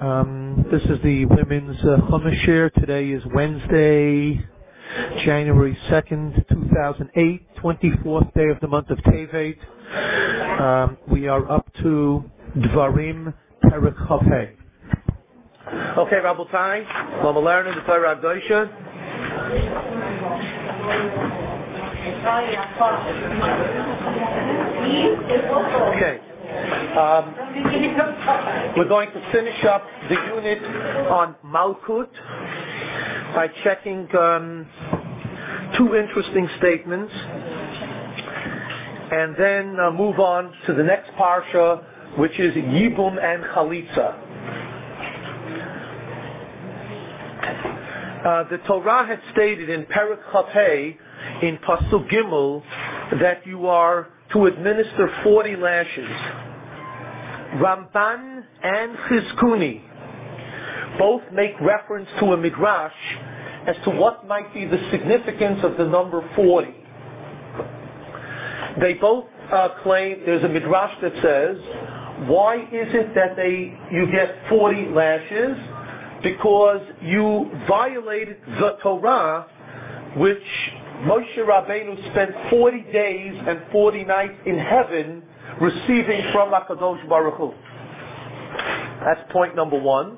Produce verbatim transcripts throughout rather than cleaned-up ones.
Um, this is the women's uh, Chumash share. Today is Wednesday, January second, two thousand eight, twenty-fourth day of the month of Tevet. Um, we are up to Dvarim Perek Chafei. Okay, Rabotai, we're learning the Torah Hadosha. Okay. Um, we're going to finish up the unit on Malkut by checking um, two interesting statements, and then uh, move on to the next parsha, which is Yibum and Chalitza. Uh, the Torah had stated in Perek Chafei in Pasuk Gimel that you are to administer forty lashes. Ramban and Chizkuni both make reference to a midrash as to what might be the significance of the number forty. They both uh, claim there's a midrash that says, why is it that they you get forty lashes? Because you violated the Torah, which Moshe Rabbeinu spent forty days and forty nights in heaven receiving from HaKadosh Baruch Hu. That's point number one.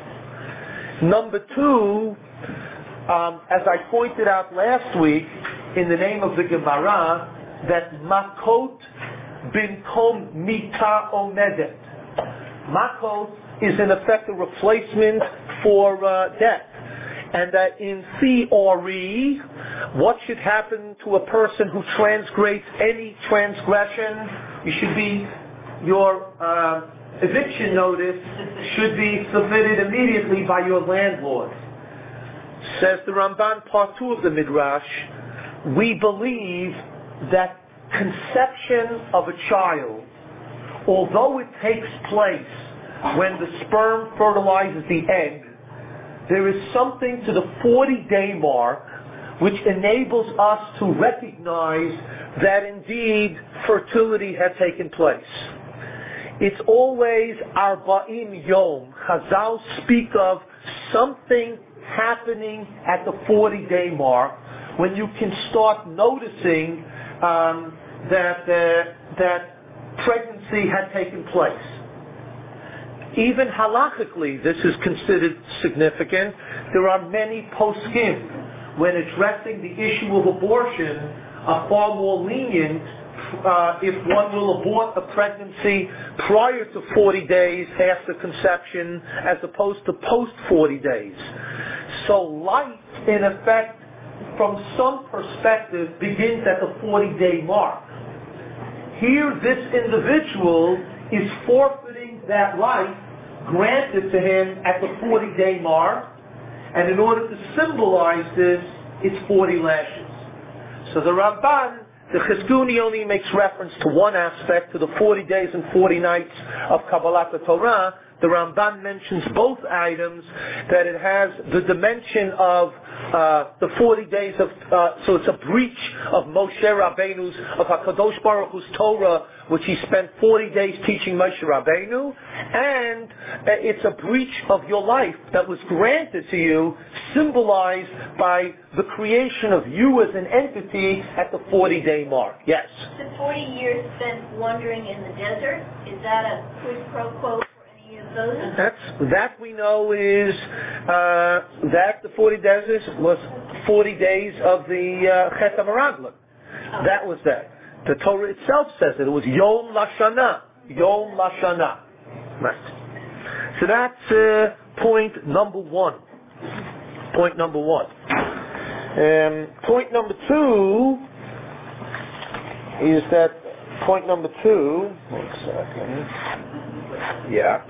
Number two, um, as I pointed out last week, in the name of the Gemara, that Makot binkom mita omedet. Makot is in effect a replacement for uh, death. And that in theory, what should happen to a person who transgrades any transgression? You should be, your uh, eviction notice should be submitted immediately by your landlord. Says the Ramban, part two of the Midrash, we believe that conception of a child, although it takes place when the sperm fertilizes the egg, there is something to the forty-day mark which enables us to recognize that indeed fertility had taken place. It's always Arba'im Yom. Chazal speak of something happening at the forty-day mark when you can start noticing um, that uh, that pregnancy had taken place. Even halachically, this is considered significant. There are many poskim when addressing the issue of abortion are far more lenient uh, if one will abort a pregnancy prior to forty days after conception as opposed to post forty days. So life, in effect, from some perspective, begins at the forty-day mark. Here, this individual is forfeiting that life granted to him at the forty-day mark, and in order to symbolize this, it's forty lashes. So the Ramban, the Chizkuni only makes reference to one aspect, to the forty days and forty nights of Kabbalat Torah. The Ramban mentions both items, that it has the dimension of uh, the forty days of, uh, so it's a breach of Moshe Rabbeinu's, of HaKadosh Baruch Hu's Torah, which he spent forty days teaching Moshe Rabbeinu, and uh, it's a breach of your life that was granted to you, symbolized by the creation of you as an entity at the forty-day mark. Yes? The forty years spent wandering in the desert, is that a quid pro quo? That's, that we know is uh, that the forty days was forty days of the uh, Chet HaMeraglim. Oh. That was that. The Torah itself says it. It was Yom Lashana. Yom Lashana. Right. So that's uh, point number one. Point number one. Um, point number two is that point number two. One second. Yeah.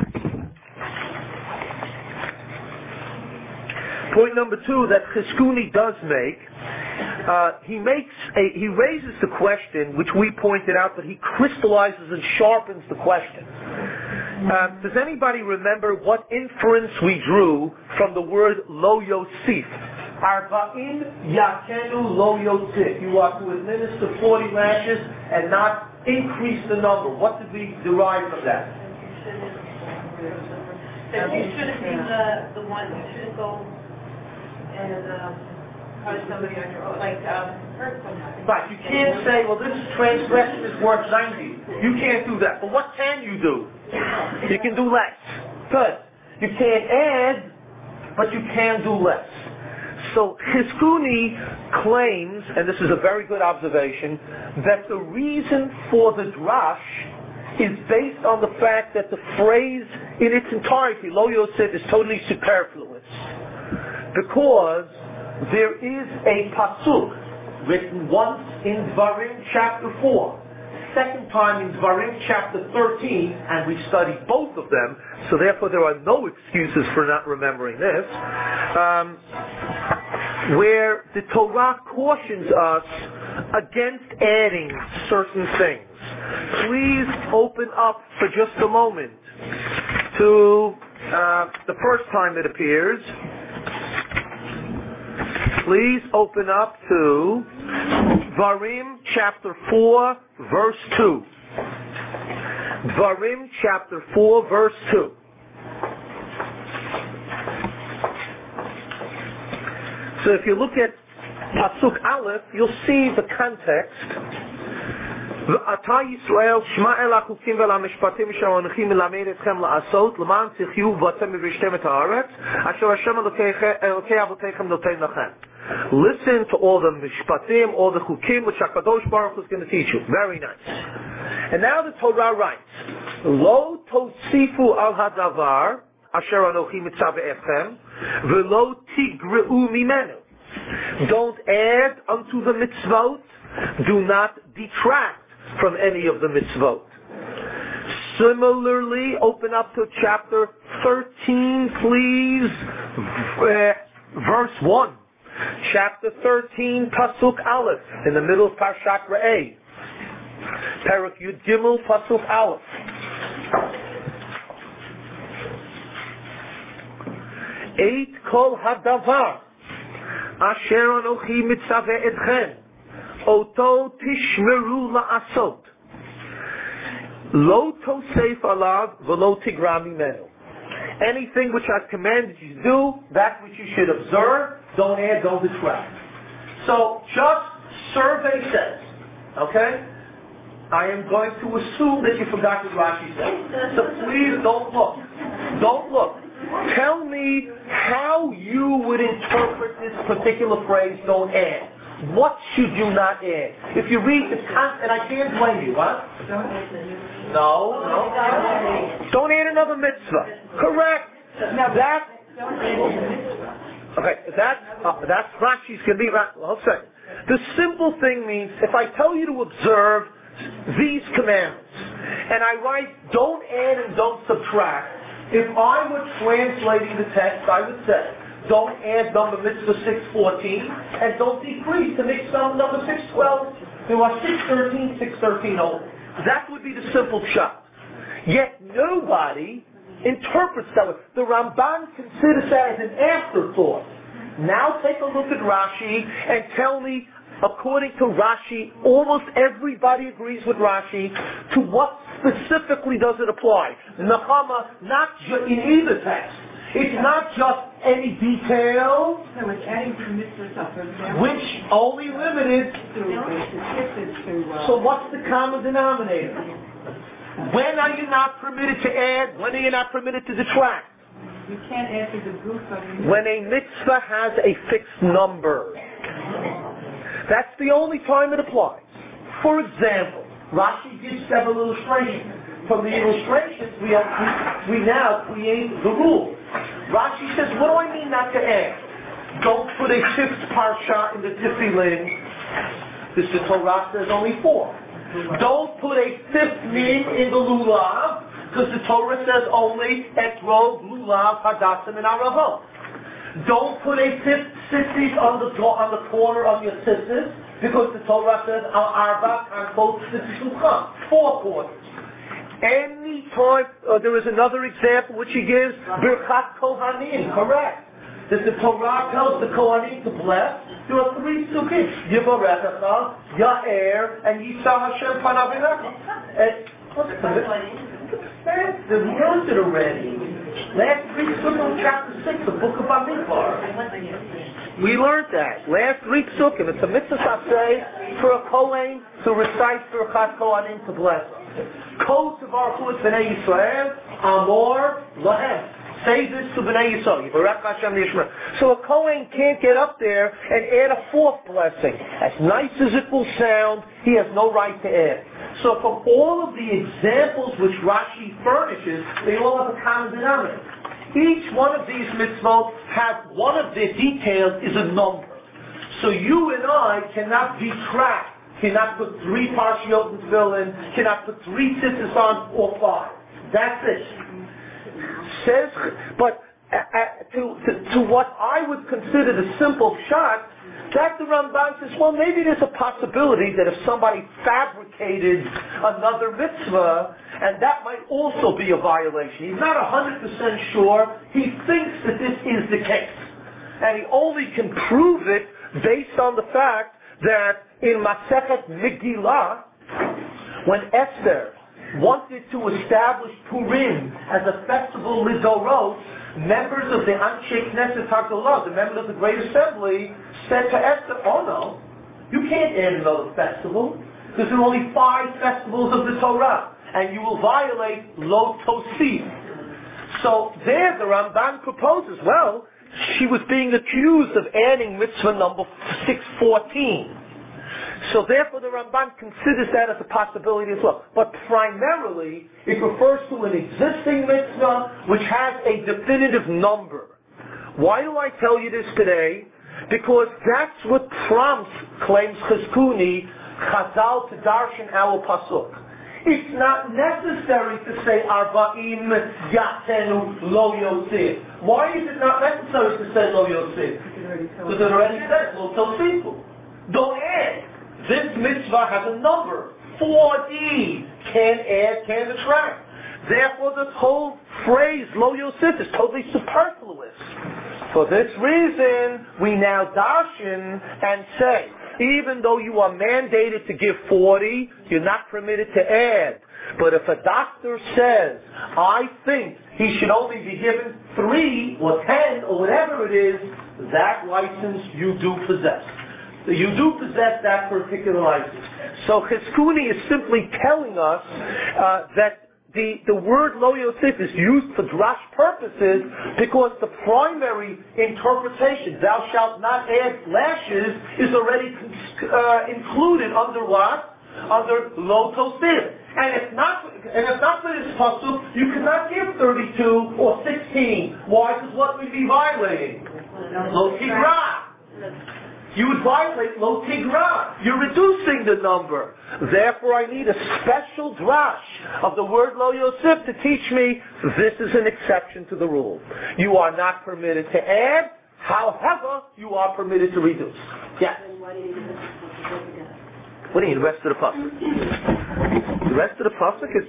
Point number two that Chizkuni does make, uh, he makes a, he raises the question, which we pointed out, but he crystallizes and sharpens the question. Uh, does anybody remember what inference we drew from the word lo yosif? Arba'im yakenu lo yosif. You are to administer forty lashes and not increase the number. What did we derive from that? But you shouldn't be the, the one, you shouldn't go and, um, punish somebody on your own, like, um, hurt someone. Right, you can't say, well, this transgression is worth ninety. You can't do that. But what can you do? You can do less. Good. You can't add, but you can do less. So Chizkuni claims, and this is a very good observation, that the reason for the drash is based on the fact that the phrase in its entirety, Lo Yosef, is totally superfluous. Because there is a pasuk written once in Dvarim chapter four, second time in Dvarim chapter thirteen, and we studied both of them, so therefore there are no excuses for not remembering this, um, where the Torah cautions us against adding certain things. Please open up for just a moment to uh, the first time it appears. Please open up to Dvarim chapter four, verse two. Dvarim chapter four, verse two. So if you look at Pasuk Aleph, you'll see the context. ואתה ישראל שמע אל החוקים ואל המשפטים אשר אנוכי מלמד אתכם לעשות למען תחיו ואתם וירשתם את הארץ אשר השם אלוקי אבותיכם נותן לכם. Listen to all the mishpatim, all the chukim which HaKadosh Baruch Hu is going to teach you. Very nice. And now the Torah writes, Lo tosifu al hadavar asher anochi mitzaveh etchem v'lo tigreu mimenu. Don't add unto the mitzvot, do not detract from any of the mitzvot. Similarly, open up to chapter thirteen, please, uh, verse one. Chapter thirteen, Pasuk Aleph, in the middle of Parshat Re'eh. Parak Yud Gimel, Pasuk Aleph. Eight kol hadavar asher anochi mitzaveh etchem oto tishmeru la'asot lo tosef alav v'lo tigra mimenu. Anything which I've commanded you to do, that which you should observe, don't add, don't detract. So, just survey says, okay? I am going to assume that you forgot what Rashi said. So please don't look. Don't look. Tell me how you would interpret this particular phrase, don't add. What should you not add? If you read the content, and I can't blame you, what? No, no. Don't add another mitzvah. Correct. Now that, okay, that, uh, that's Rashi's going to be, well, hold a second. The simple thing means, if I tell you to observe these commandments, and I write, don't add and don't subtract, if I were translating the text, I would say, don't add number mitzvah six fourteen, and don't decrease to make some number six twelve. There are six thirteen, six thirteen only. That would be the simple shot. Yet nobody interprets that way. The Ramban considers that as an afterthought. Now take a look at Rashi and tell me, according to Rashi, almost everybody agrees with Rashi, to what specifically does it apply? Nechama, not ju- in either text. It's not just any detail, No, it's adding to the mitzvah stuff. For example, which only limited. to, to, uh, So what's the common denominator? When are you not permitted to add? When are you not permitted to detract? you can't add to the group of the When a mitzvah has a fixed number. That's the only time it applies. For example, Rashi gives several illustrations. From the illustrations, we, have, we, we now create the rule. Rashi says, what do I mean not to add? Don't put a fifth parsha in the Tefillin. This is Torah says only four. Don't put a fifth mim in the lulav, because the Torah says only etrog, lulav, hadassim, and aravot. Don't put a fifth sissis on the on the corner of your sissis, because the Torah says al arba kanfot sissis four quarters. Any time, uh, there is another example which he gives, Birchat Kohanim, correct. That the Torah tells the Kohanim to bless. There are three sukkim, Yivarechacha, Ya'er, and Yisah Hashem Panav Elecha. Expensive. We learned it already. Last week, Sukkot chapter six, the book of Bamidbar. We learned that. Last week, Sukkot. It's a mitzvah saseh for a Kohen to recite for a Chad Kohanim to bless. Kol Tvar Chutz B'nai Yisrael, Amor Lahem. Say this to B'nai Yisrael. So a Kohen can't get up there and add a fourth blessing. As nice as it will sound, he has no right to add. So from all of the examples which Rashi furnishes, they all have a common denominator. Each one of these mitzvot has one of their details is a number. So you and I cannot detract, cannot put three parshiot in tefillin, cannot put three tzitzis on or five. That's it. Says, but uh, uh, to, to, to what I would consider the simple shot, that the Ramban says, well, maybe there's a possibility that if somebody fabricated another mitzvah, and that might also be a violation. He's not one hundred percent sure. He thinks that this is the case. And he only can prove it based on the fact that in Masechet Megillah, when Esther wanted to establish Purim as a festival lidorot, members of the Anshe Knesset HaGdolah, the members of the Great Assembly, said to Esther, oh no, you can't add another festival, because there are only five festivals of the Torah, and you will violate Lo Tosif. So there the Ramban proposes, well, she was being accused of adding mitzvah number six fourteen. So therefore the Ramban considers that as a possibility as well. But primarily, it refers to an existing mitzvah which has a definitive number. Why do I tell you this today? Because that's what prompts, claims Chizkuni, Chazal to darshan our pasuk. It's not necessary to say Arba'im Yatenu Lo Yosef. Why is it not necessary to say Lo Yosef? Because it already says Lo Tosifu. Don't add. This mitzvah has a number. forty. Can add, can detract. Therefore the whole phrase Lo Yosef is totally superfluous. For this reason, we now darshan and say, even though you are mandated to give forty, you're not permitted to add. But if a doctor says, I think he should only be given three or ten or whatever it is, that license you do possess. You do possess that particular license. So Chizkuni is simply telling us uh, that the, the word Lo Yosef is used for drash purposes because the primary interpretation, thou shalt not add lashes, is already uh, included under what? Under Lo Tosif. And if not, and if not for this pasuk, you cannot give thirty-two or sixteen. Why? Because what would be violating? Lo Tigra. You would violate Lo Tigra. You're reducing the number. Therefore, I need a special drash of the word Lo Yosef to teach me this is an exception to the rule. You are not permitted to add. However, you are permitted to reduce. Yes? What do you mean, the rest of the pasuk? The rest of the pasuk is...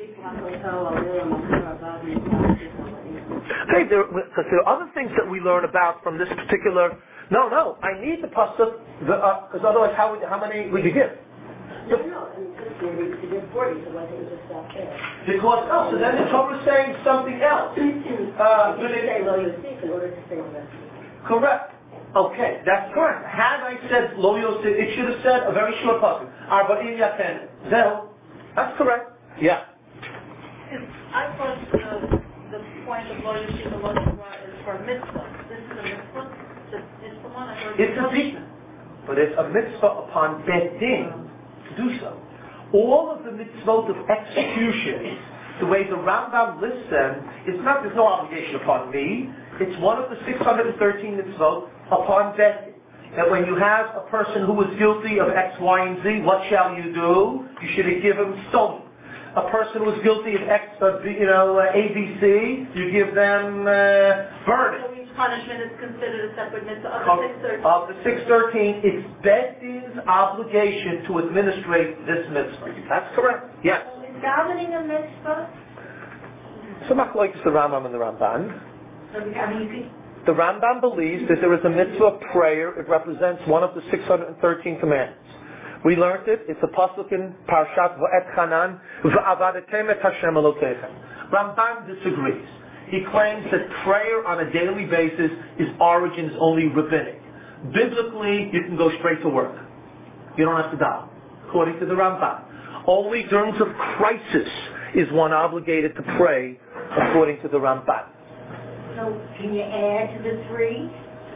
Hey, there, because there are other things that we learn about from this particular... No, no, I need the pasuk, because uh, otherwise how, how many would you give? No, no, I mean, you could give forty, so why don't you just stop there? Because, oh, so then the Torah is saying something else. uh, you didn't say Lo Yosef in order to say the rest. Correct. Okay, that's correct. Had I said Lo Yosef, it should have said a very short pasuk. Arba'im Yaten. Zel. That's correct. Yeah. I thought the, the point of Lo Yosef and Lo Tigra is for mitzvah. This is a mitzvah? It's the one I heard. It's a mitzvah. But it's a mitzvah upon Bet Din to do so. All of the mitzvot of execution, the way the Rambam lists them, it's not, there's no obligation upon me. It's one of the six hundred thirteen mitzvot upon Bet Din. That when you have a person who is guilty of X, Y, and Z, what shall you do? You should give him stoning. A person who is guilty of X, uh, you know, uh, A, B, C, you give them uh, burning. So each punishment is considered a separate mitzvah of the six thirteen. Of the six thirteen, it's Bet Din's obligation to administrate this mitzvah. That's correct. Yes. So is davening a mitzvah? So much like the Rambam and the Ramban. So, I mean, you could... The Rambam believes that there is a mitzvah of prayer. It represents one of the six hundred thirteen commandments. We learned it. It's a pasuk in Parshat Va'et Chanan. Va'avadetem et Hashem Elokeichem. Ramban disagrees. He claims that prayer on a daily basis, its origin is only rabbinic. Biblically, you can go straight to work. You don't have to daven, according to the Ramban. Only during of crisis is one obligated to pray, according to the Ramban. So can you add to the three?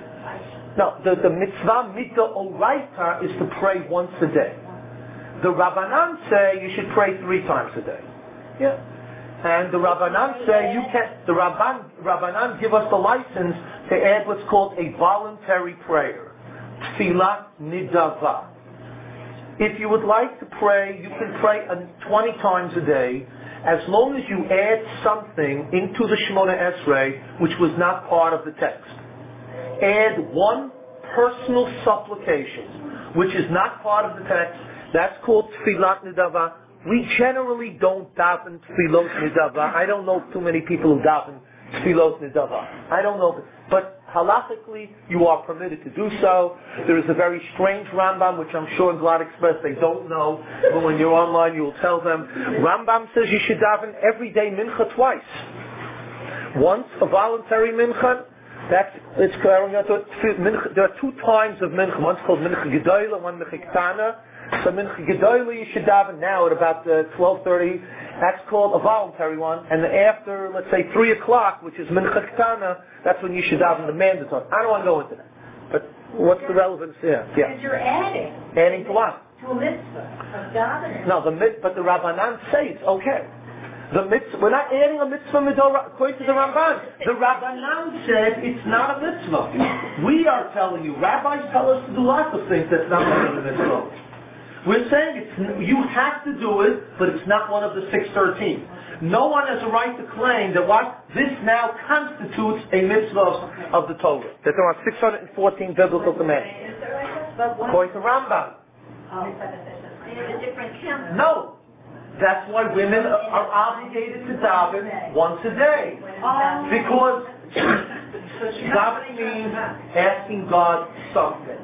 No, the, the mitzvah midoraita is to pray once a day. The Rabbanan say you should pray three times a day. Yeah. And the Rabbanan say you can, the Rabban, Rabbanan give us the license to add what's called a voluntary prayer. Tfilah nidava. If you would like to pray, you can pray twenty times a day, as long as you add something into the Shemona Esrei, which was not part of the text. Add one personal supplication, which is not part of the text. That's called Tfilat Nidava. We generally don't daven Tfilot Nidava. I don't know too many people who daven Tfilot Nidava. I don't know. But halachically, you are permitted to do so. There is a very strange Rambam, which I'm sure in Glad Express they don't know. But when you're online, you will tell them. Rambam says you should daven every day mincha twice. Once, a voluntary mincha. That's, it's, there are two times of mincha. One's called mincha gedola, one mincha ketana. So mincha gedola you should daven now at about uh, twelve thirty. That's called a voluntary one. And then after, let's say, three o'clock, which is mincha ketana, that's when you should daven the mandatory. I don't want to go into that. But what's the relevance there? Yeah. Because you're adding. Adding to what? To a mitzvah of davening. No, the mit, but the Rabbanan say it's okay. The mitzvah, we're not adding a mitzvah midora, according to the Ramban. The Rabbanan said it's not a mitzvah. We are telling you, rabbis tell us to do lots of things that's not one of the mitzvahs. We're saying it's, you have to do it, but it's not one of the six thirteen. No one has a right to claim that what this now constitutes a mitzvah of, of the Torah. That there are six hundred fourteen biblical commandments. According to Rambam. a different count. No. That's why women are obligated to daven once a day. Because davening means asking God something.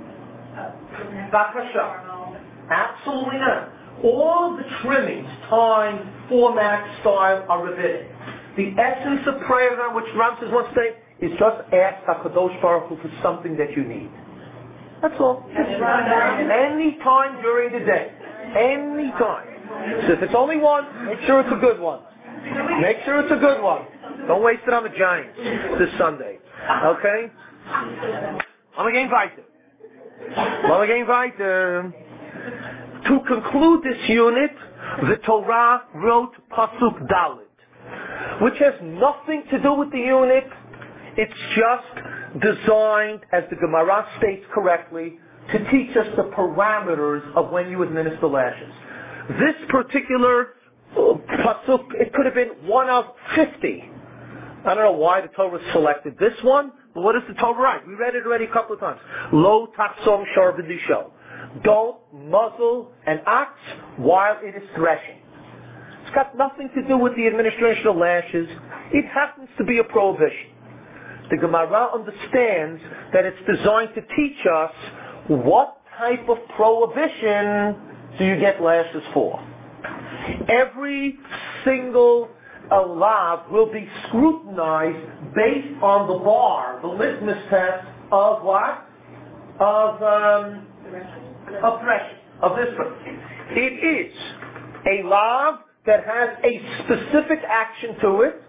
Bakasha. Absolutely not. All of the trimmings, time, format, style are rabbinic. The essence of prayer, which Ram says once a day, is just ask HaKadosh Baruch Hu for something that you need. That's all. Any time during the day. Any time. So if it's only one, make sure it's a good one. Make sure it's a good one. Don't waste it on the Giants this Sunday. Okay? I'm again weiter. I'm again weiter. To conclude this unit, the Torah wrote Pasuk Dalet, which has nothing to do with the unit. It's just designed, as the Gemara states correctly, to teach us the parameters of when you administer lashes. This particular uh, pasuk, it could have been one of fifty. I don't know why the Torah selected this one, but what does the Torah write? We read it already a couple of times. Lo tachsom shor b'disho. Don't muzzle an ox while it is threshing. It's got nothing to do with the administration of lashes. It happens to be a prohibition. The Gemara understands that it's designed to teach us what type of prohibition do you get lashes for. Every single alav will be scrutinized based on the bar, the litmus test of what? Of um, of threshing, of this one. It is a lav that has a specific action to it.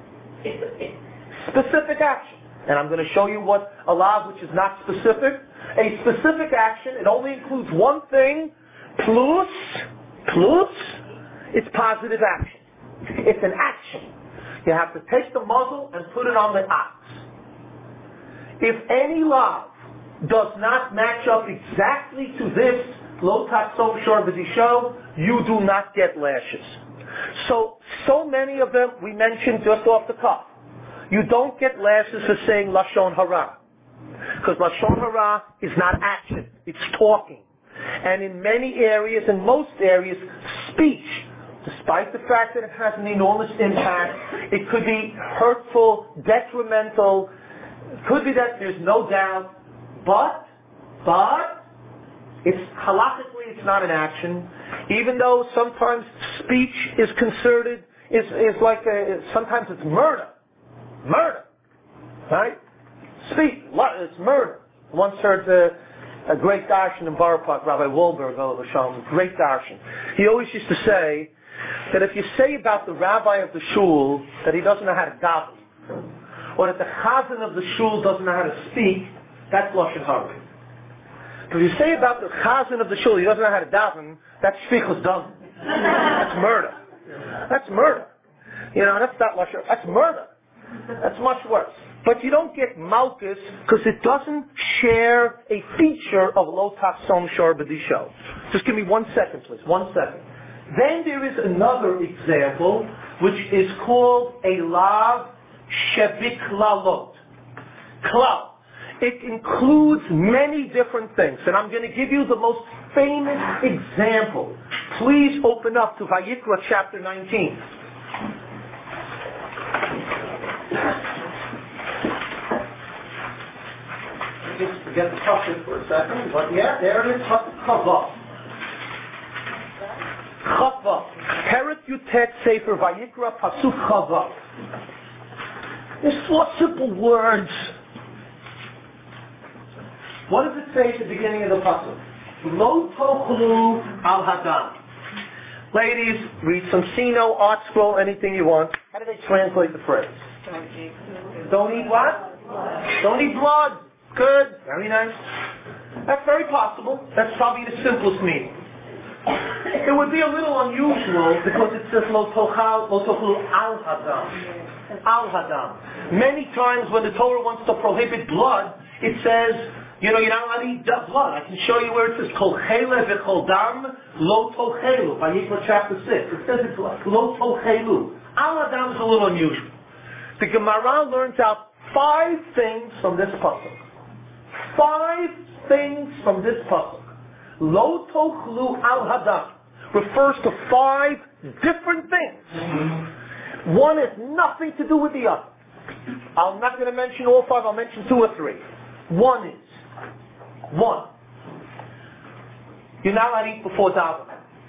Specific action. And I'm going to show you what a lav which is not specific. A specific action, it only includes one thing, plus, plus, it's positive action. It's an action. You have to take the muzzle and put it on the ox. If any lav does not match up exactly to this, lo tatzom shor b'disho, you do not get lashes. So, so many of them we mentioned just off the cuff. You don't get lashes for saying lashon hara. Because lashon hara is not action, it's talking. And in many areas, in most areas, speech, despite the fact that it has an enormous impact, it could be hurtful, detrimental, it could be that there's no doubt, but, but, it's halachically it's not an action, even though sometimes speech is considered is, is like, a, sometimes it's murder. Murder. Right? Speak. It's murder. Once heard a, a great darshan in Borough Park, Rabbi Wahlberg, great darshan. He always used to say that if you say about the rabbi of the shul that he doesn't know how to daven, or that the chazan of the shul doesn't know how to speak, that's lashon hara. If you say about the chazan of the shul he doesn't know how to daven, that's shvichus dam. That's murder. That's murder. You know, that's not lashon. That's murder. That's much worse. But you don't get malchus because it doesn't share a feature of lo tachson shor b'disho. Just give me one second, please. One second. Then there is another example which is called a lav shebiklalot. Klal. It includes many different things, and I'm going to give you the most famous example. Please open up to Vayikra chapter nineteen. Just forget the pasuk for a second, but yeah, there it is. Chava. Chava. Peret Yutet Sefer Vayikra Pasuk Chava. There's four simple words. What does it say at the beginning of the pasuk? Lo tochlu al hadam. Ladies, read some Sino, Art Scroll, anything you want. How do they translate the phrase? Don't eat what? Don't eat blood. Good. Very nice. That's very possible. That's probably the simplest meaning. It would be a little unusual because it says lo tochal, lo tochlu al hadam. Al hadam. Many times when the Torah wants to prohibit blood, it says, you know, you're not allowed to eat blood. I can show you where it says, Kol chela v'chol dam lo tochelu, Vayikra chapter six. It says it's lo tochelu. Al hadam is a little unusual. The Gemara learns out five things from this pasuk. Five things from this pasuk. Lo tochlu al hadam refers to five different things. One has nothing to do with the other. I'm not going to mention all five. I'll mention two or three. One is One. You're not allowed to eat before daven.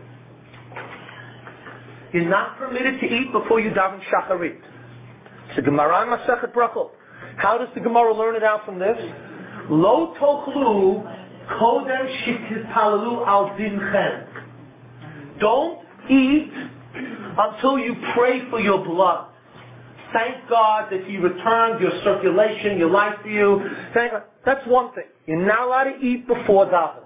You're not permitted to eat before you daven shacharit. It's the Gemara in Masechet Brachot. How does the Gemara learn it out from this? Lo tochlu kodem shitipalalu al dimchem. Don't eat until you pray for your blood. Thank God that He returned your circulation, your life to you. Thank God. That's one thing. You're not allowed to eat before daven.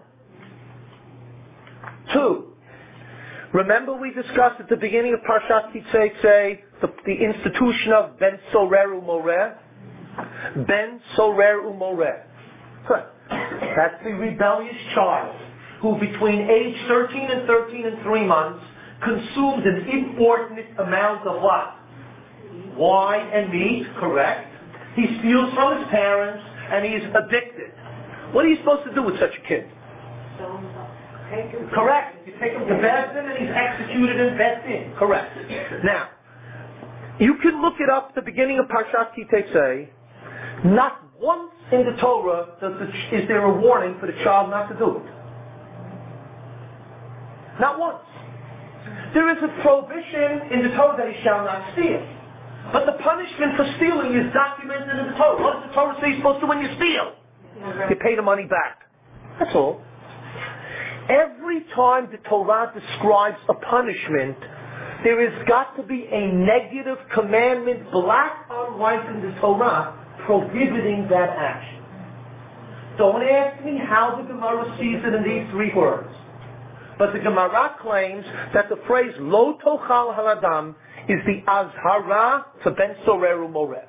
Two, remember we discussed at the beginning of Parshat Kitzei the, the institution of Ben Sorer Umoreh? Ben Sorer Umoreh. That's the rebellious child who between age thirteen and thirteen and three months consumes an inordinate amount of what? Wine and meat, correct. He steals from his parents and he's addicted. What are you supposed to do with such a kid? Correct. You take him to Beis Din and he's executed in Beis Din. Correct. Now, you can look it up at the beginning of Parshat Kitzei. Not once in the Torah does the, is there a warning for the child not to do it. Not once. There is a prohibition in the Torah that he shall not steal. But the punishment for stealing is documented in the Torah. What does the Torah say you're supposed to do when you steal? You pay the money back. That's all. Every time the Torah describes a punishment, there has got to be a negative commandment, black on white in the Torah, prohibiting that action. Don't ask me how the Gemara sees it in these three words. But the Gemara claims that the phrase Lo Tochal Haladam is the Azhara to Ben Sorer Umoreh.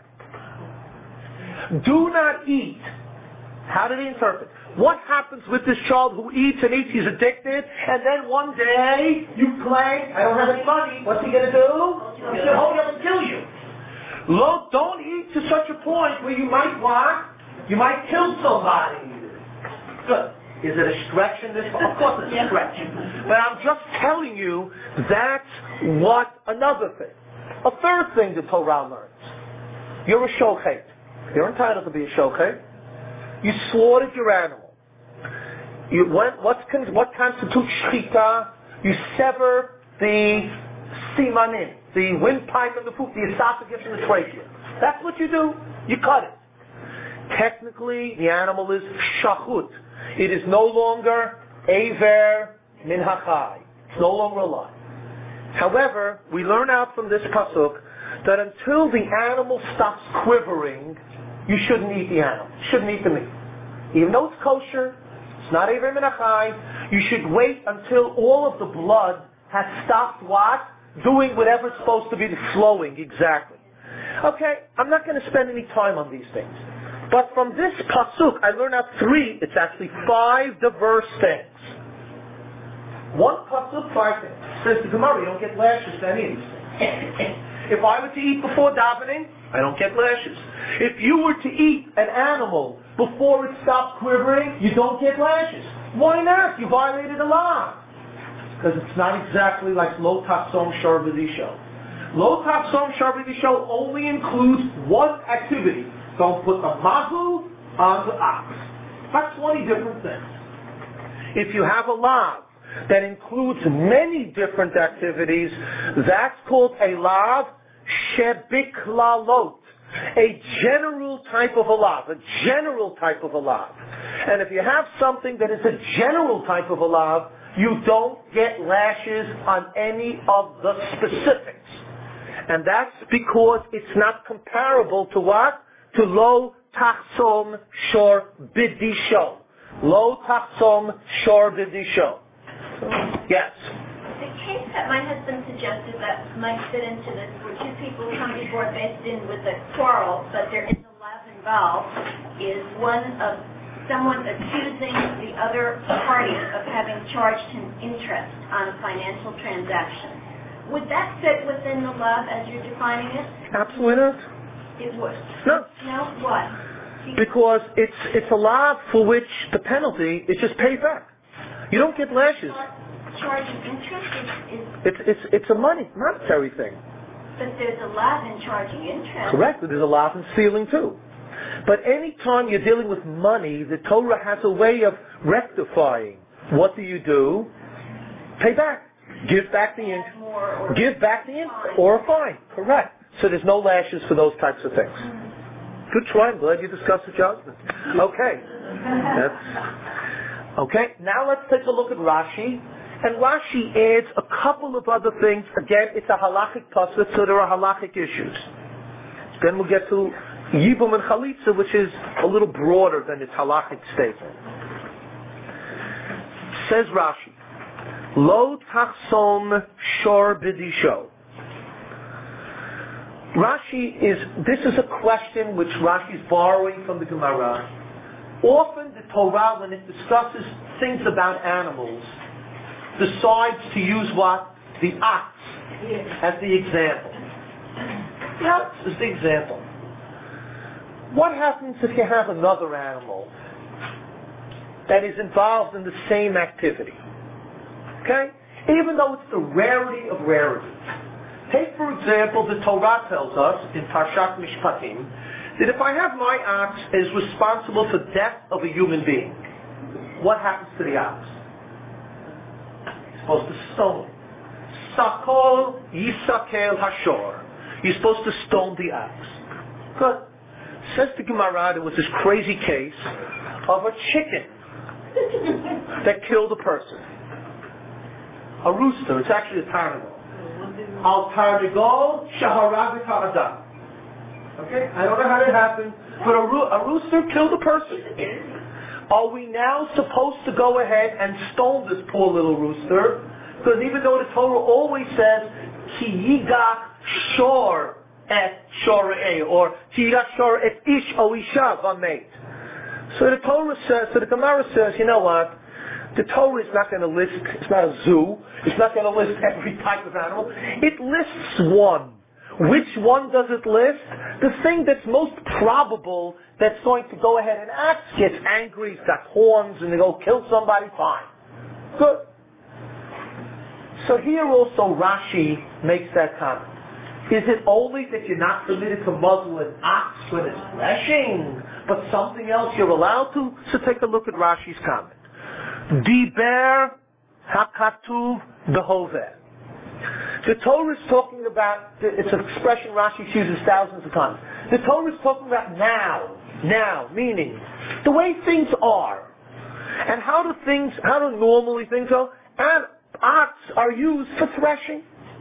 Do not eat. How did he interpret? What happens with this child who eats and eats, he's addicted, and then one day you claim, I don't have any money, what's he going to do? He's going to hold you up and kill you. Lo, don't eat to such a point where you might what? You might kill somebody. Good. Is it a stretch in this? Of course it's a stretch. But I'm just telling you that's what another thing. A third thing the Torah learns. You're a shochet. You're entitled to be a shochet. You slaughtered your animal. You went, what's, what constitutes shchita? You sever the simanim, the windpipe and the poop, the esophagus and the trachea. That's what you do. You cut it. Technically, the animal is shachut. It is no longer aver min hachai. It's no longer alive. However, we learn out from this pasuk that until the animal stops quivering, you shouldn't eat the animal. You shouldn't eat the meat. Even though it's kosher, it's not aver min hachai, you should wait until all of the blood has stopped what? Doing whatever it's supposed to be flowing, exactly. Okay, I'm not going to spend any time on these things. But from this pasuk, I learned out three, it's actually five diverse things. One pasuk, five things. Says the Gemara, you don't get lashes to any of these things. If I were to eat before davening, I don't get lashes. If you were to eat an animal before it stopped quivering, you don't get lashes. Why not? You violated the law. Because it's not exactly like lo tachsom shor b'disho. Lo tachsom shor b'disho only includes one activity. Don't put the mahu on the ox. That's twenty different things. If you have a lav that includes many different activities, that's called a lav shebiklalot. A general type of a lav. A general type of a lav. And if you have something that is a general type of a lav, you don't get lashes on any of the specifics. And that's because it's not comparable to what? To lo tachsom shor bidisho. Lo tachsom shor bidisho. Yes. The case that my husband suggested that might fit into this, where two people come before Beis Din with a quarrel, but there is a lav involved, is one of someone accusing the other party of having charged him interest on a financial transaction. Would that fit within the lav as you're defining it? Absolutely not. It would. No. No? What? Because it's it's a law for which the penalty is just paid back. You don't get lashes. Charging interest is, is... It's it's it's a money monetary thing. But there's a lav in charging interest. Correct. There's a law in stealing too. But any time you're dealing with money, the Torah has a way of rectifying. What do you do? Pay back. Give back the interest. Give back the interest or a fine. Correct. So there's no lashes for those types of things. Good try. I'm glad you discussed the judgment. Okay. That's, okay. Now let's take a look at Rashi. And Rashi adds a couple of other things. Again, it's a halachic pasuk, so there are halachic issues. Then we'll get to Yibum and Chalitza, which is a little broader than its halachic statement. Says Rashi, Lo tachsom shor b'disho. Rashi is, this is a question which Rashi is borrowing from the Gemara. Often the Torah, when it discusses things about animals, decides to use what? The ox as the example. The ox is the example. What happens if you have another animal that is involved in the same activity? Okay? Even though it's the rarity of rarities. Take, for example, the Torah tells us in Parshat Mishpatim that if I have my ox is responsible for death of a human being, what happens to the ox? You're supposed to stone. Sakol yisakel hashor. You're supposed to stone the ox. Good. Says the Gemara, there was this crazy case of a chicken that killed a person. A rooster. It's actually a tarnagol. Al tarnagol shaharag adam. Okay, I don't know how that happened, but a, ro- a rooster killed a person. Are we now supposed to go ahead and stone this poor little rooster? Because even though the Torah always says ki yigach shor et shorei, or ki yigach shor et ish o isha v'meit. So the Torah says, so the Gemara says, you know what? The Torah is not going to list, it's not a zoo, it's not going to list every type of animal. It lists one. Which one does it list? The thing that's most probable that's going to go ahead and act, gets angry, it's got horns, and they go kill somebody, fine. Good. So here also Rashi makes that comment. Is it only that you're not permitted to muzzle an ox when it's threshing, but something else you're allowed to? So take a look at Rashi's comment. Diber hakatuv behoveh. The Torah is talking about, it's an expression Rashi uses thousands of times. The Torah is talking about now, now, meaning the way things are. And how do things, how do normally things go? And ox are used for threshing.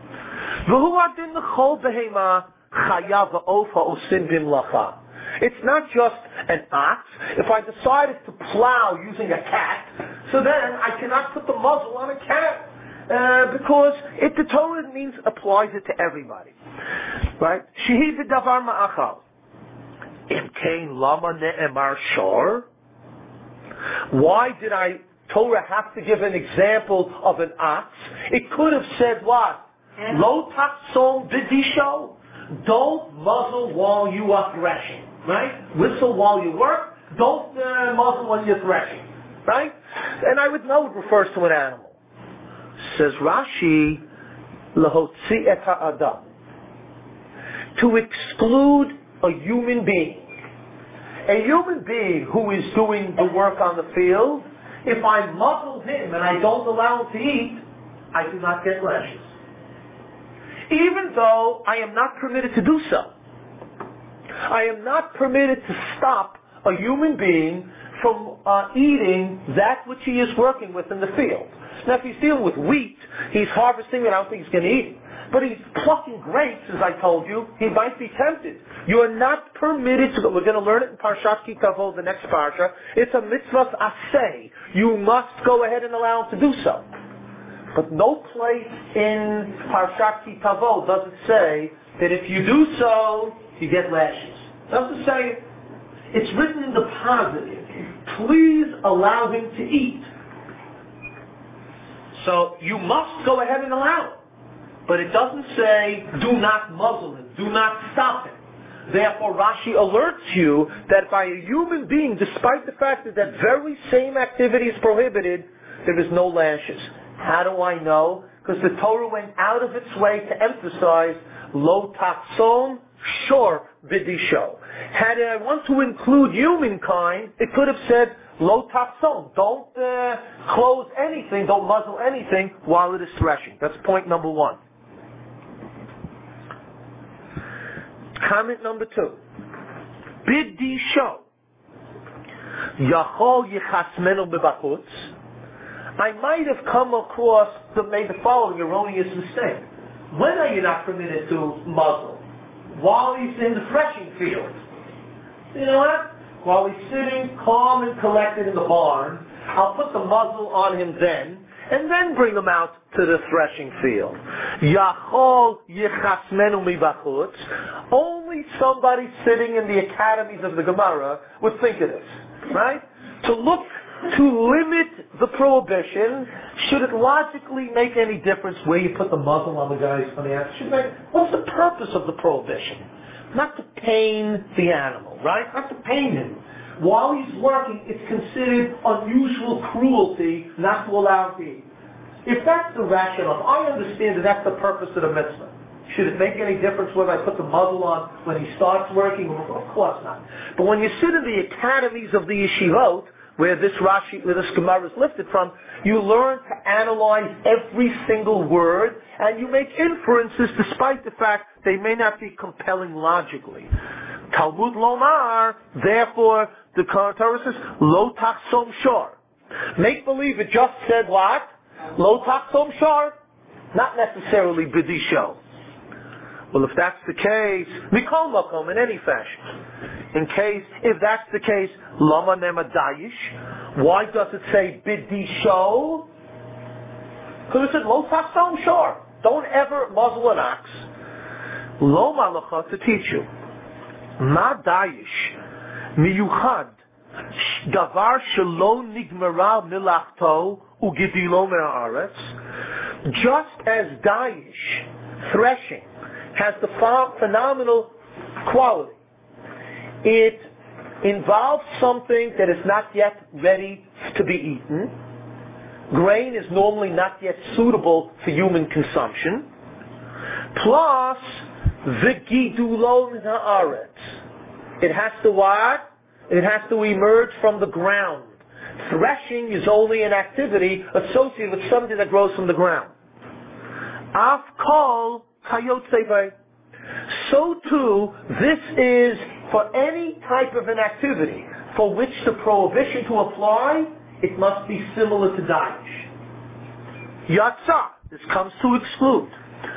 It's not just an ox. If I decided to plow using a cat, so then I cannot put the muzzle on a cat. Uh, because it, the Torah means applies it to everybody. Right? Shehi v'davar ma'achal. Im kein lama ne'emar shor. Why did I, Torah, have to give an example of an ox? It could have said what? Lo takson b'disho. Don't muzzle while you are threshing. Right? Whistle while you work. Don't uh, muzzle when you're threshing. Right? And I would know it refers to an animal. Says Rashi, lahotzi et ha'adam, to exclude a human being. A human being who is doing the work on the field, if I muzzle him and I don't allow him to eat, I do not get lashes. Even though I am not permitted to do so. I am not permitted to stop a human being from uh, eating that which he is working with in the field. Now, if he's dealing with wheat, he's harvesting it, I don't think he's going to eat it. But he's plucking grapes, as I told you, he might be tempted. You are not permitted to go. We're going to learn it in Parshat Ki Tavo, the next parsha. It's a mitzvah aseh. You must go ahead and allow him to do so. But no place in Parshat Ki Tavo does it say that if you do so, you get lashes. It doesn't say, it's written in the positive. Please allow him to eat. So you must go ahead and allow it. But it doesn't say, do not muzzle him, do not stop him. Therefore, Rashi alerts you that by a human being, despite the fact that that very same activity is prohibited, there is no lashes. How do I know? Because the Torah went out of its way to emphasize, lo takson shor b'disho. Had I want to include humankind, it could have said, lo takson, don't uh, close anything, don't muzzle anything while it is threshing. That's point number one. Comment number two. B'disho. Yachol yichasmenu b'bachutz. I might have come across the, made the following erroneous mistake. When are you not permitted to muzzle? While he's in the threshing field. You know what? While he's sitting calm and collected in the barn, I'll put the muzzle on him then, and then bring him out to the threshing field. Yachol yichasmenu mibachutz. Only somebody sitting in the academies of the Gemara would think of this, right? To look, to limit the prohibition, should it logically make any difference where you put the muzzle on the guy's on the animal? Should make, what's the purpose of the prohibition? Not to pain the animal, right? Not to pain him. While he's working, it's considered unusual cruelty not to allow him to eat. If that's the rationale, I understand that that's the purpose of the mitzvah. Should it make any difference whether I put the muzzle on when he starts working? Of course not. But when you sit in the academies of the yeshivot, where this Rashi, where this Gemara is lifted from, you learn to analyze every single word, and you make inferences despite the fact they may not be compelling logically. Talmud Lomar, therefore, the Torah says, Lo Taksom Shor. Make believe it just said what? Lo Taksom Shor. Not necessarily B'disho. Well, if that's the case, Mikol Makom, in any fashion. In case, if that's the case, Lama Nema Dayish. Why does it say B'disho? Because it said Lo Taksom Shor. Don't ever muzzle an ox. Lo Malacha, to teach you. Ma dayish miyuchad davar shelo nigmara milachto ugidilo me'aretz. Just as dayish, threshing, has the ph- phenomenal quality, it involves something that is not yet ready to be eaten. Grain is normally not yet suitable for human consumption. Plus, V'gidulon ha'aretz. It has to what? It has to emerge from the ground. Threshing is only an activity associated with something that grows from the ground. Af kol kayotze bay. So too, this is for any type of an activity for which the prohibition to apply, it must be similar to Daesh. Yatsa, this comes to exclude.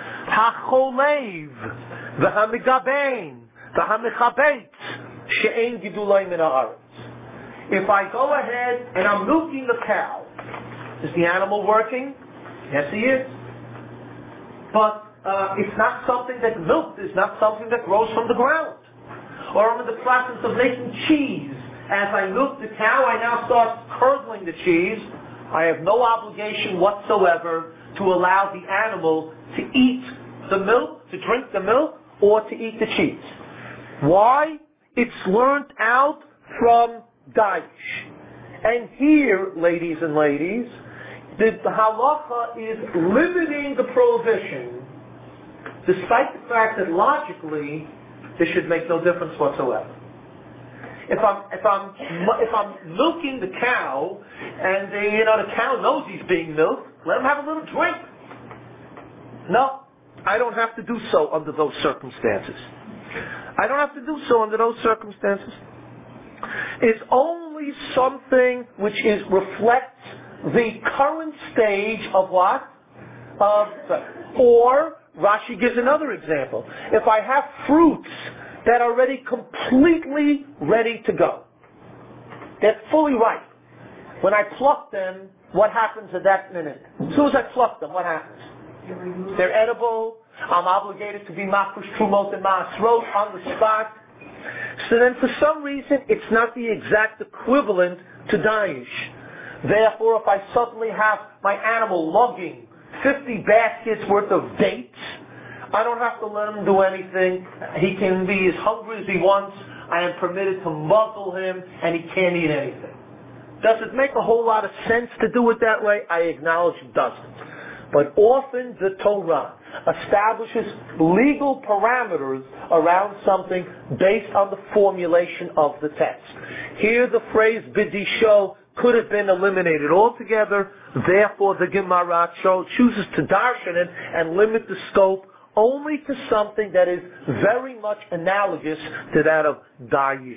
Hacholev, v'hamigabein, v'hamichabetz, she'ein gidulay min haaretz. If I go ahead and I'm milking the cow, is the animal working? Yes, he is. But uh, it's not something that milk is not something that grows from the ground. Or I'm in the process of making cheese. As I milk the cow, I now start curdling the cheese. I have no obligation whatsoever to allow the animal to eat the milk, to drink the milk, or to eat the cheese. Why? It's learned out from Daesh. And here, ladies and ladies, the, the halacha is limiting the prohibition, despite the fact that logically, this should make no difference whatsoever. If I'm if I'm if I'm milking the cow, and the, you know the cow knows he's being milked, let him have a little drink. No, I don't have to do so under those circumstances. I don't have to do so under those circumstances. It's only something which is reflects the current stage of what? Of or Rashi gives another example. If I have fruits that are already completely ready to go, they're fully ripe. When I pluck them, what happens at that minute? As soon as I pluck them, what happens? They're edible. I'm obligated to be mafresh trumot and ma'asrot on the spot. So then for some reason, it's not the exact equivalent to Daesh. Therefore, if I suddenly have my animal lugging fifty baskets worth of dates, I don't have to let him do anything. He can be as hungry as he wants. I am permitted to muzzle him, and he can't eat anything. Does it make a whole lot of sense to do it that way? I acknowledge it doesn't. But often the Torah establishes legal parameters around something based on the formulation of the text. Here the phrase bidisho could have been eliminated altogether. Therefore the Gemara chooses to darshan it and limit the scope only to something that is very much analogous to that of Daesh.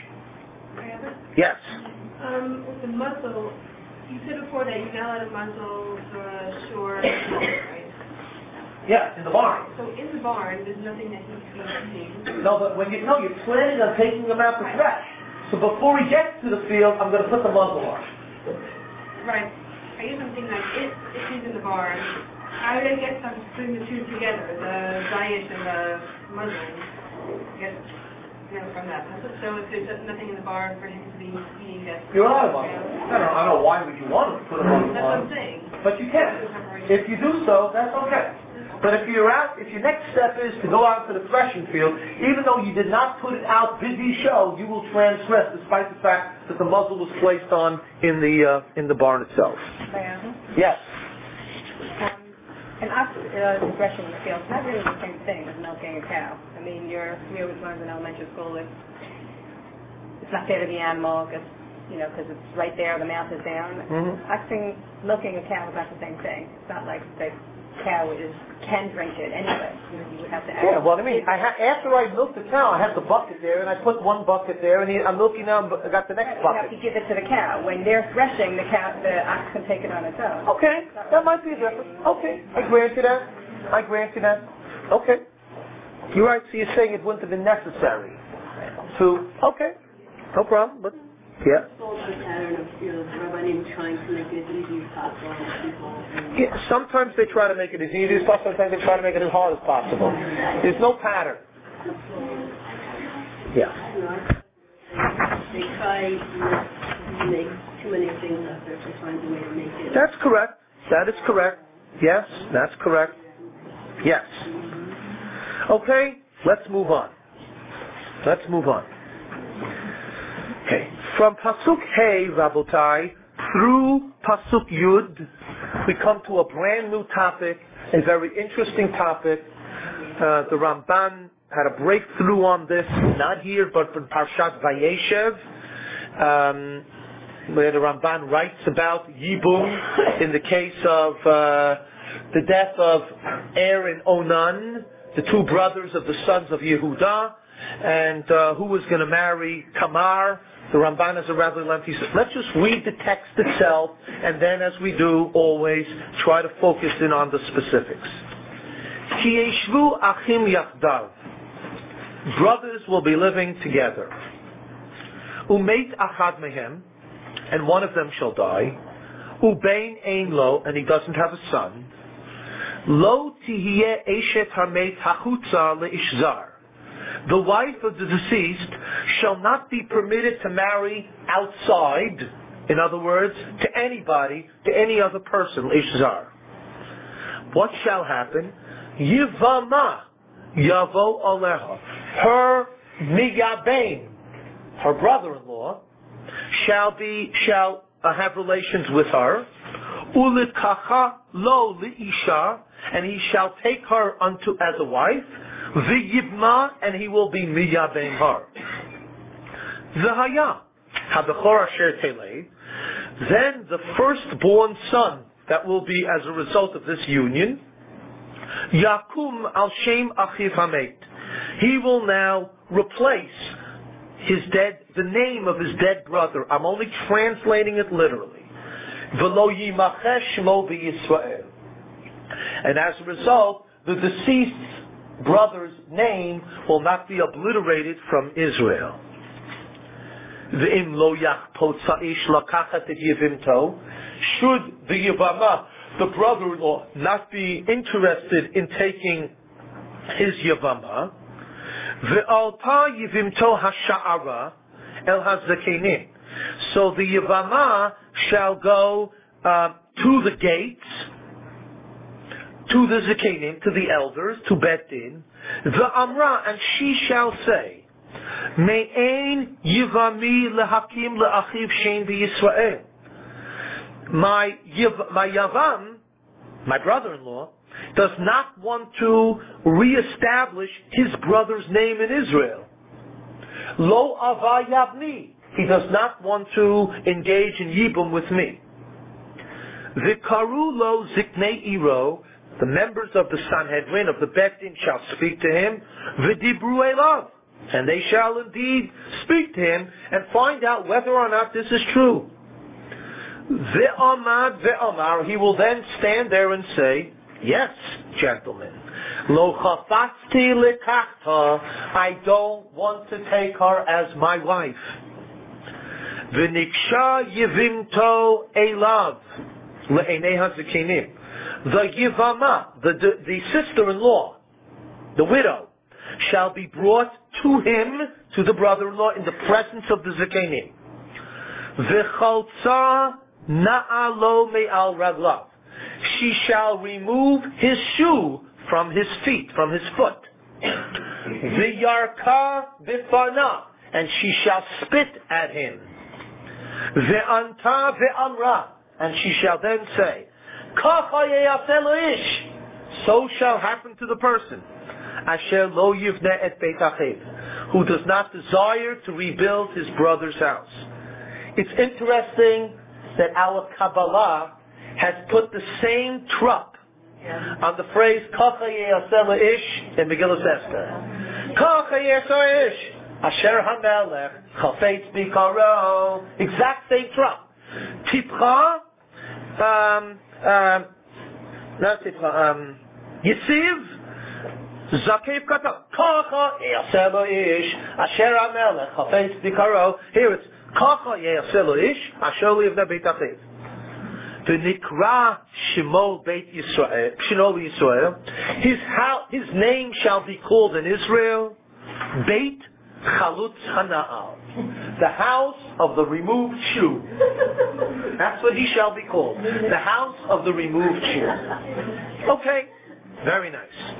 Yes? Um, with the muzzle, you said before that you're not allowed to muzzle the shore animals, right? Yeah, in the barn. So in the barn, there's nothing that he's eating. No, but when you no, you're planning on taking him out to fresh. So before he gets to the field, I'm going to put the muzzle on. Right. I guess I'm thinking like if, if he's in the barn, I would guess I'm putting the two together, the Daesh and the muzzling. I guess, you know, from that. So if there's nothing in the barn for him to be eating, that's... You're allowed to muzzle. I don't know, I don't know why would you want to put a muzzle on. That's what I'm saying. But you can. If you do so, that's okay. But if you're out, if your next step is to go out to the threshing field, even though you did not put it out busy show, you will transgress, despite the fact that the muzzle was placed on in the uh, in the barn itself. Ma'am? Yes. Um, and after uh, threshing in the field, it's not really the same thing as milking a cow. I mean, you're we always learned in elementary school that it's not fair to the animal because you know because it's right there, the mouth is down. Mm-hmm. I think milking a cow is not the same thing. It's not like the cow is can drink it anyway. You, know, you would have to. Yeah, well, I mean, I ha- after I milked the cow, I had the bucket there, and I put one bucket there, and he, I'm milking now. I got the next You bucket. have to give it to the cow. When they're threshing, the cow, the ox can take it on its own. Okay, that might be a difference. Okay, I grant you that. I grant you that. Okay. You're right, so you're saying it wouldn't have been necessary to, okay, no problem, but, yeah. It's also a pattern of, you know, the Rabbanim trying to make it as easy as possible for people. And Yeah, sometimes they try to make it as easy as possible, sometimes they try to make it as hard as possible. There's no pattern. Yeah. you know, they try not to make too many things up there to find a way to make it. That's correct. That is correct. Yes, that's correct. Yes. Okay, let's move on. Let's move on. Okay, from Pasuk Hey, Rabotai, through Pasuk Yud, we come to a brand new topic, a very interesting topic. Uh, the Ramban had a breakthrough on this, not here, but from Parshat Vayeshev, um, where the Ramban writes about Yibum in the case of uh, the death of Er and Onan, the two brothers of the sons of Yehuda, and uh, who was going to marry Tamar. The Ramban has a rather lengthy. Let's just read the text itself, and then, as we do always, try to focus in on the specifics. Ki yeshvu achim yachdav. Brothers will be living together. Umeit achad mehem, and one of them shall die. Ubein ein lo, and he doesn't have a son. Lo tihiyeh eshet hamet hachutza leishzar. The wife of the deceased shall not be permitted to marry outside, in other words, to anybody, to any other person, ishzar. What shall happen? Yivama yavo aleha. Her miyabein, her brother-in-law, shall be, shall uh, have relations with her. Ulikacha lo liisha, and he shall take her unto as a wife. V'yibma, and he will be miyabein her. V'haya habechor asher telei. Then the firstborn son that will be as a result of this union, yakum al shem achiv hamet. He will now replace his dead, the name of his dead brother. I'm only translating it literally. V'lo yimachesh shmo b'Yisrael. And as a result, the deceased brother's name will not be obliterated from Israel. V'im lo yachpot sa'ish lakachat et yivimto. Should the Yavama, the brother-in-law, not be interested in taking his Yavama, Ve'alta yivimto hasha'ara el hazakenim. So the Yavama shall go uh, to the gates, to the zakenim, to the elders, to Bet Din, the Amra, and she shall say, Me'ein yivami lehakim le'achiv shein b'Yisrael. My yiv, my Yavam, my brother-in-law, does not want to reestablish his brother's name in Israel. Lo ava yavni. He does not want to engage in yibum with me. V'karu lo ziknei iro. The members of the Sanhedrin, of the Bet Din, shall speak to him. V'dibru elav. And they shall indeed speak to him and find out whether or not this is true. Ve'amad ve'amar. He will then stand there and say, yes, gentlemen. Lo chafatzti lekachta. I don't want to take her as my wife. V'niksha yivimto elav le'enei hazakenim. The yivama, the, the, the sister-in-law, the widow, shall be brought to him, to the brother-in-law, in the presence of the zakenim. V'chaltza na'alo me'al raglav. She shall remove his shoe from his feet, from his foot. V'yarka b'fana, and she shall spit at him. Ve'anta ve'amra, and she shall then say, Kacha ye'aseh lo'ish, so shall happen to the person, asher lo yivneh et beit achiv, who does not desire to rebuild his brother's house. It's interesting that our Kabbalah has put the same trup yeah. on the phrase Kacha ye'aseh lo'ish in Megillah Esther. Kacha ye'aseh lo'ish, asher hamelech chafetz bikaro. Exact same trup. Tipcha, um, um, not Tipcha, um, Yisiv, Zakev Kata, Kacha ye'aseh lo'ish, asher hamelech chafetz bikaro. Here it's Kacha ye'aseh lo'ish, asher lo yivneh beit achiv. V'nikra Shemo Beit Yisrael, Shemo Yisrael. His house, his name shall be called in Israel, Beit Chalutz Hana'al, the house of the removed shoe. That's what he shall be called, the house of the removed shoe. Okay, very nice.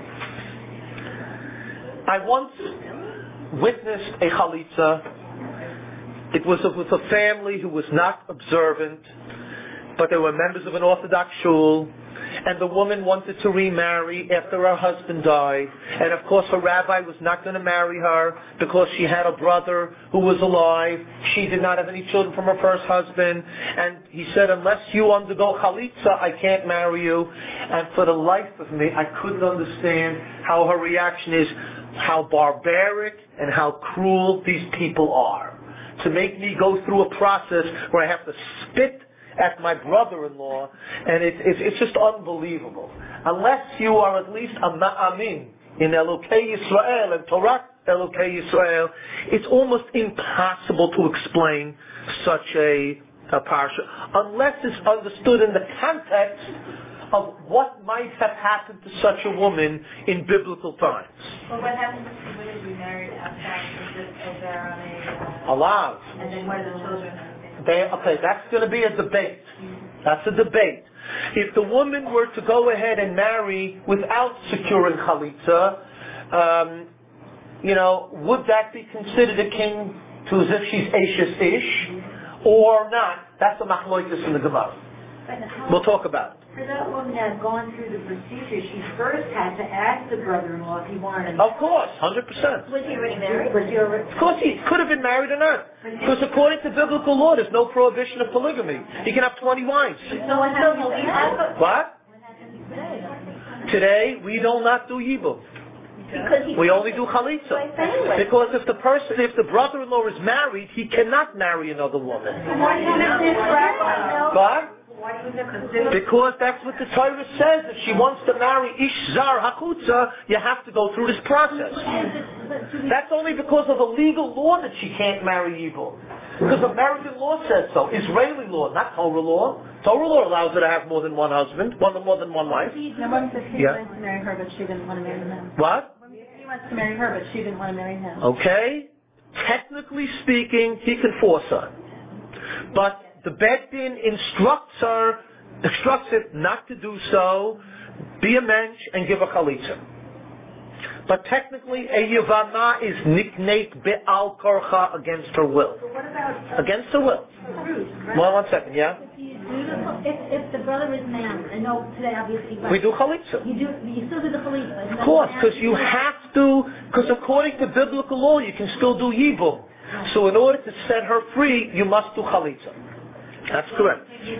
I once witnessed a chalitza. It was with a family who was not observant, but they were members of an Orthodox shul, and the woman wanted to remarry after her husband died, and of course her rabbi was not going to marry her because she had a brother who was alive. She did not have any children from her first husband, and he said, unless you undergo chalitza, I can't marry you. And for the life of me, I couldn't understand how her reaction is, how barbaric and how cruel these people are. To make me go through a process where I have to spit at my brother-in-law, and it, it, it's just unbelievable. Unless you are at least a ma'amin in Elokei Yisrael and Torah Elokei Yisrael, it's almost impossible to explain such a, a parsha, unless it's understood in the context of what might have happened to such a woman in biblical times. Well, what happens if she would be married outside of this over on a... Uh, Allowed. And then what are the children? They, okay, that's going to be a debate. That's a debate. If the woman were to go ahead and marry without securing chalitza, um, you know, would that be considered akin to as if she's Eishes Ish, or not? That's a machloikus in the Gemara. We'll talk about it. For that woman to have gone through the procedure, she first had to ask the brother-in-law if he wanted to. Of course, one hundred percent. Was he already married? Was he already? Of course, he could have been married or not. Because according to biblical law, there's no prohibition of polygamy. He can have twenty wives. So what happens today? What? What happens today? Today, we do not do yibum. Because he We only do chalitza. Anyway. Because if the person, if the brother-in-law is married, he cannot marry another woman. Why do you have this rabbi? But Why do you have this? because that's what the Torah says. If she wants to marry ish zar hakutza, you have to go through this process. That's only because of a legal law that she can't marry yibum. Because American law says so. Israeli law, not Torah law. Torah law allows her to have more than one husband, one more than one wife. No one said he Yeah. wanted to marry her, but she didn't want to marry him. What? He wants to marry her, but she didn't want to marry him. Okay? Technically speaking, he can force her. But the Bet Din instructs her, instructs it not to do so, be a mensch, and give a chalitza. But technically, a yavama is niknate be'al korcha against her will. But what about Against her will. Ruth? One, one second, yeah? If you do the, if, if the brother is married, I know today obviously, but We do chalitza. you do, you still do the chalitza. Of course, because you have to, because according to biblical law, you can still do yibum. So in order to set her free, you must do chalitza. That's correct. Yes,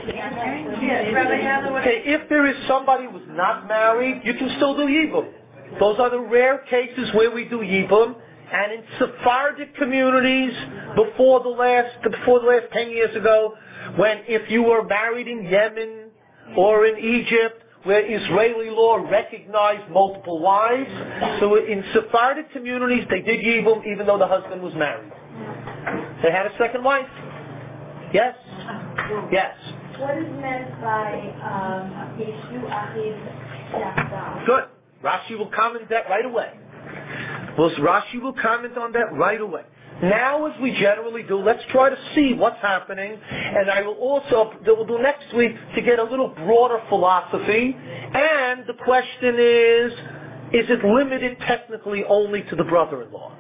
Rabbi Yada, what... Okay, if there is somebody who's not married, you can still do yibum. Those are the rare cases where we do yibum. And in Sephardic communities, before the last, before the last ten years ago, when if you were married in Yemen or in Egypt, where Israeli law recognized multiple wives, so in Sephardic communities they did yibum even though the husband was married. They had a second wife. Yes. Yes. What is meant by um, Yeshu Achiv Yachdav? Good. Rashi will comment that right away. Well, Rashi will comment on that right away. Now, as we generally do, let's try to see what's happening, and I will also, that we'll do next week, to get a little broader philosophy, and the question is, is it limited technically only to the brother-in-law?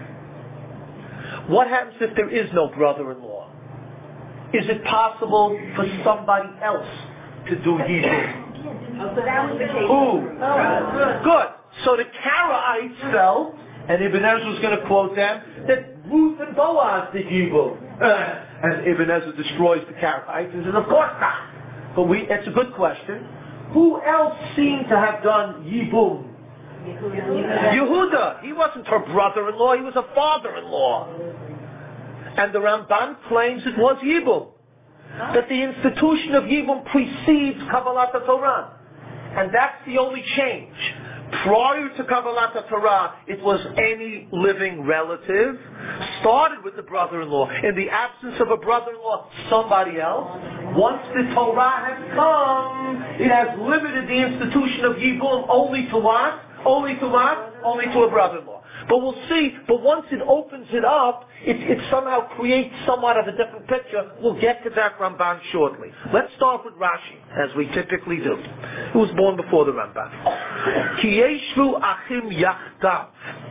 What happens if there is no brother-in-law? Is it possible for somebody else to do yibum? So that was the case. Who? Good. So the Karaites felt, and Ibn Ezra was going to quote them, that Ruth and Boaz did yibum. And Ibn Ezra destroys the Karaites and says, of course not. But we, it's a good question. Who else seemed to have done yibum? Yehuda. He wasn't her brother-in-law, he was a father-in-law. And the Ramban claims it was yibum. That the institution of yibum precedes Kabbalat Torah. And that's the only change. Prior to Kabbalat Torah, it was any living relative. Started with the brother-in-law. In the absence of a brother-in-law, somebody else. Once the Torah has come, it has limited the institution of yibum only to what? Only to what? Only to a brother-in-law. But we'll see, but once it opens it up, it, it somehow creates somewhat of a different picture. We'll get to that Ramban shortly. Let's start with Rashi, as we typically do. Who was born before the Ramban. Ki yeshvu achim yachdav.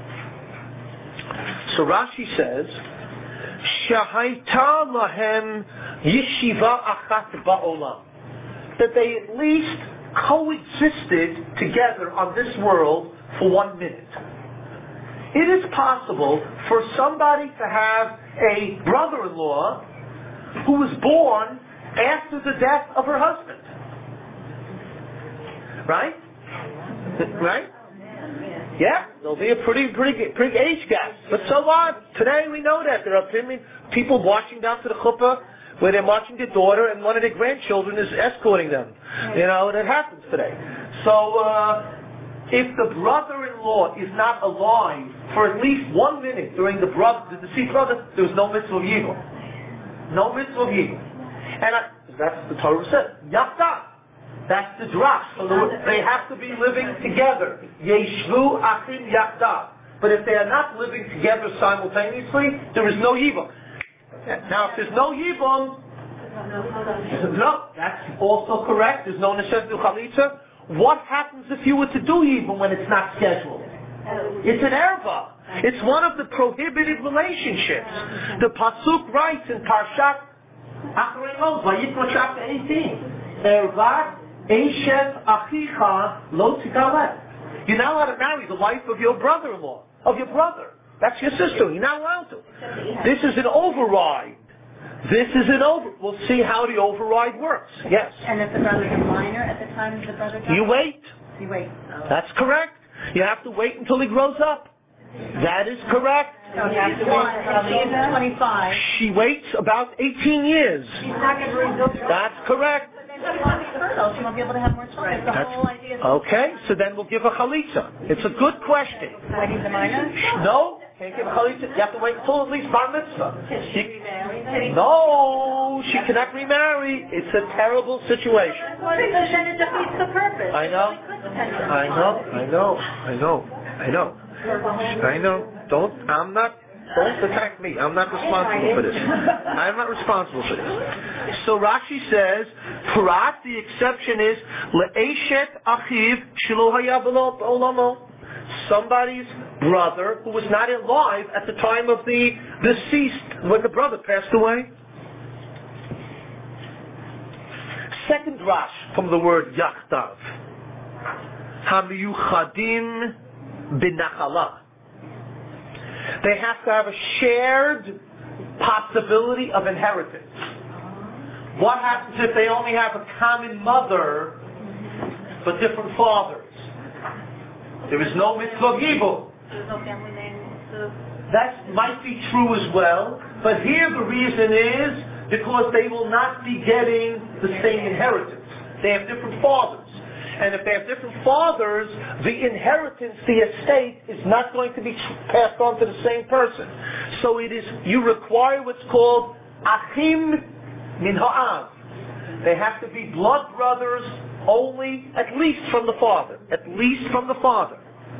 So Rashi says, Shahaita lahem yeshiva achat ba'olam. That they at least coexisted together on this world for one minute. It is possible for somebody to have a brother-in-law who was born after the death of her husband. Right? Right? Yeah, there'll be a pretty, pretty, pretty age gap. But so what? Today we know that. There are people marching down to the chuppah where they're marching their daughter and one of their grandchildren is escorting them. You know, that happens today. So, uh, if the brother-in-law is not alive for at least one minute during the brother, the deceased brother, there was no mitzvah of yibum. No mitzvah of yibum. And I, that's the Torah said. Yachdav. That's the drash. So the, they have to be living together. Yeshvu achim yachdav. But if they are not living together simultaneously, there is no yibum. Now, if there's no yibum, no, that's also correct. There's no necessity to chalitza. What happens if you were to do yibum when it's not scheduled? It's an erva. It's one of the prohibited relationships. The pasuk writes in Parshat Acharei Mot, Vayikra chapter eighteen, ervat eshet achicha lo tigalet. You're not allowed to marry the wife of your brother-in-law, of your brother. That's your sister. You're not allowed to. This is an override. This is an over. We'll see how the override works. Yes. And if the brother's a minor at the time the brother dies? You wait. You wait. That's correct. You have to wait until he grows up. That is correct. So you have to wait until he's twenty-five. She waits about eighteen years. She's not going to rebuild. That's correct. But then she won't be fertile. She won't be able to have more children. The That's, whole idea is... okay, so then we'll give a chalitza. It's a good question. Why do you the minor? No. Can't give a chalitza. You have to wait until at least bar mitzvah. Can she remarry then? No, she cannot remarry. It's a terrible situation. Well, then it defeats the purpose. I know. I know. I know. I know. I know. I know. Don't. I'm not. Don't attack me. I'm not responsible for this. I'm not responsible for this. So Rashi says, Parat. The exception is le'eshet achiv shelo haya v'lo olamo. Somebody's brother who was not alive at the time of the deceased, when the brother passed away. Second drash from the word yachdav. Hamiyuchadim binachala. They have to have a shared possibility of inheritance. What happens if they only have a common mother but different fathers? There is no mitzvah of yibum. There's no family name. So That might be true as well, but here the reason is because they will not be getting the same inheritance. They have different fathers. And if they have different fathers, the inheritance, the estate, is not going to be passed on to the same person. So it is, you require what's called achim min ha'av. They have to be blood brothers only, at least from the father. At least from the father.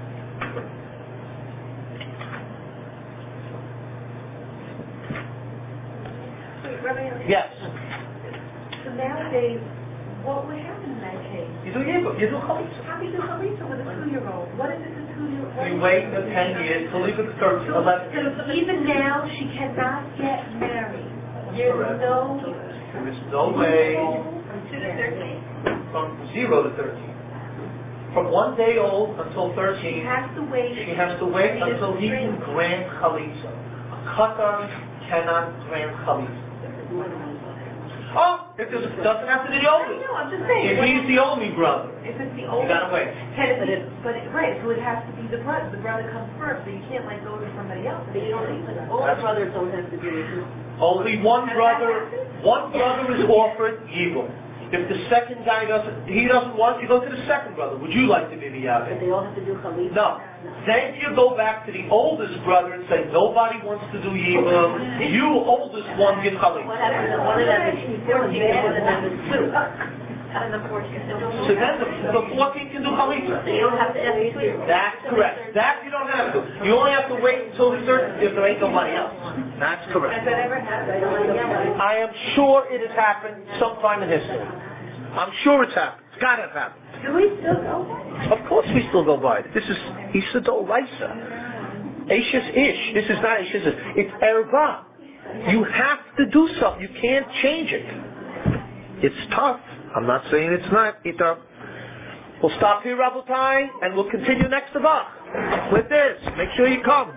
Yes. So nowadays, what would happen in that case? You do yibum. You do chalitza. How do you do chalitza with a two-year-old? What is it a two-year-old? You wait for ten years till even thirteen, eleven. So even now, she cannot get married. There's no... There is no way from two to thirteen. from zero to thirteen. From one day old until She thirteen, has to wait. she has to wait until he can grant chalitza. A katan cannot grant chalitza. Oh, if it doesn't have to be the oldest. No, I'm just saying. If he's the only brother, If it's the you oldest. gotta wait. Can it be, but it, right, so it has to be the brother. The brother comes first, so you can't like go to somebody else. The older brothers don't have to do it. Only one brother, one brother is offered yibum. If the second guy doesn't, he doesn't want, you go to the second brother. Would you like to be the But Yaveh? they all have to do chalitza. No. Then you go back to the oldest brother and say, nobody wants to do yibum. You, oldest one, get What chalitza. happens if one of them is fourteen and one of them is two? And the fourteen. So then the, the fourteen can do chalitza. So you don't have to ask the two-year-old. That's correct. That you don't have to. You only have to wait until the third if there ain't nobody else. That's Has correct. that ever happened? I am sure it has happened sometime in history. I'm sure it's happened. It's got to have happened. Do we still go by? Of course we still go by it. This is Isa D'Oraisa. Ashes Ish. This is not Ashes Ish. It's Erva. You have to do something. You can't change it. It's tough. I'm not saying it's not. It's tough. We'll stop here, Rabotai, and we'll continue next Tavach with this. Make sure you come.